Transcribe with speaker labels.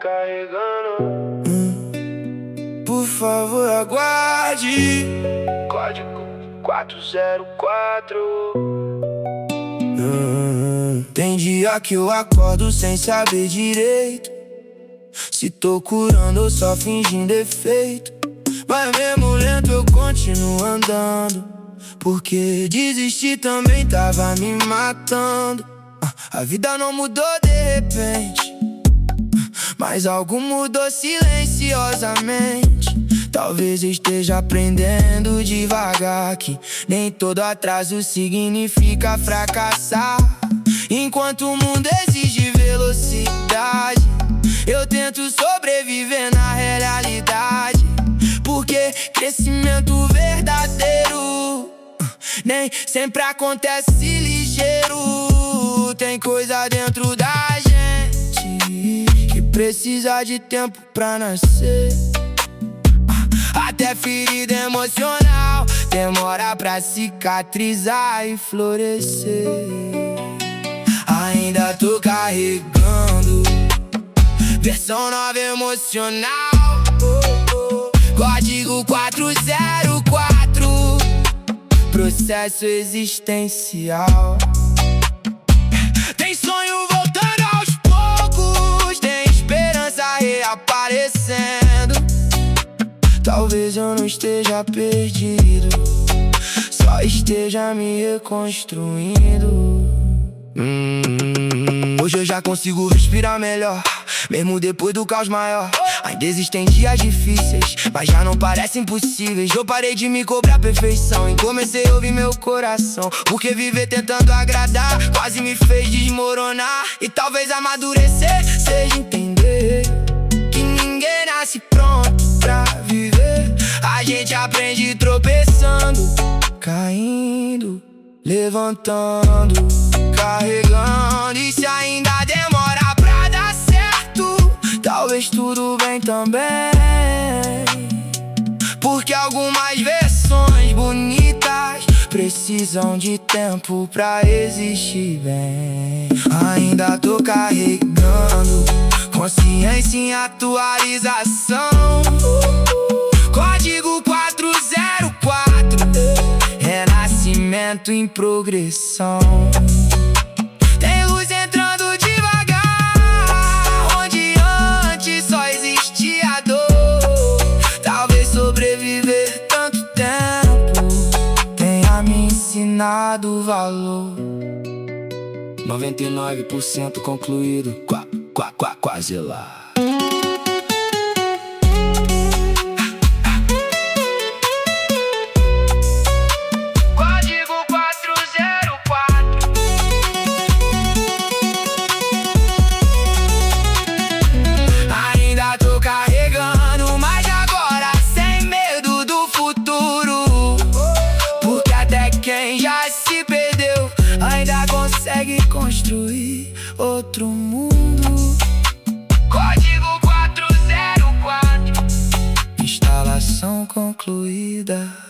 Speaker 1: carregando.
Speaker 2: Por favor, aguarde.
Speaker 1: Código 404.
Speaker 2: Tem dia que eu acordo sem saber direito se tô curando ou só fingindo efeito. Mas mesmo lento eu continuo andando, porque desistir também tava me matando. A vida não mudou de repente, mas algo mudou silenciosamente. Talvez eu esteja aprendendo devagar que nem todo atraso significa fracassar. Enquanto o mundo exige velocidade, eu tento sobreviver na realidade, porque crescimento verdadeiro nem sempre acontece ligeiro. Tem coisa dentro da gente que precisa de tempo pra nascer. Até ferida emocional demora pra cicatrizar e florescer. Ainda tô carregando versão nova emocional, código 404, processo existencial. Tem sonho voltando aos poucos, tem esperança reaparecendo. Talvez eu não esteja perdido, só esteja me reconstruindo. Hoje eu já consigo respirar melhor, mesmo depois do caos maior. Ainda existem dias difíceis, mas já não parecem impossíveis. Eu parei de me cobrar perfeição e comecei a ouvir meu coração, porque viver tentando agradar quase me fez desmoronar. E talvez amadurecer seja entender que ninguém nasce pronto pra viver. A gente aprende tropeçando, caindo, levantando, carregando. E se ainda demora pra dar certo, talvez tudo bem também, porque algumas versões bonitas precisam de tempo pra existir bem. Ainda tô carregando consciência em atualização, código 404, renascimento em progressão. Tem luz entrando devagar, onde antes só existia dor. Talvez sobreviver tanto tempo tenha me ensinado o valor. 99% concluído, quase lá. Ainda consegue construir outro mundo. Código 404, instalação concluída.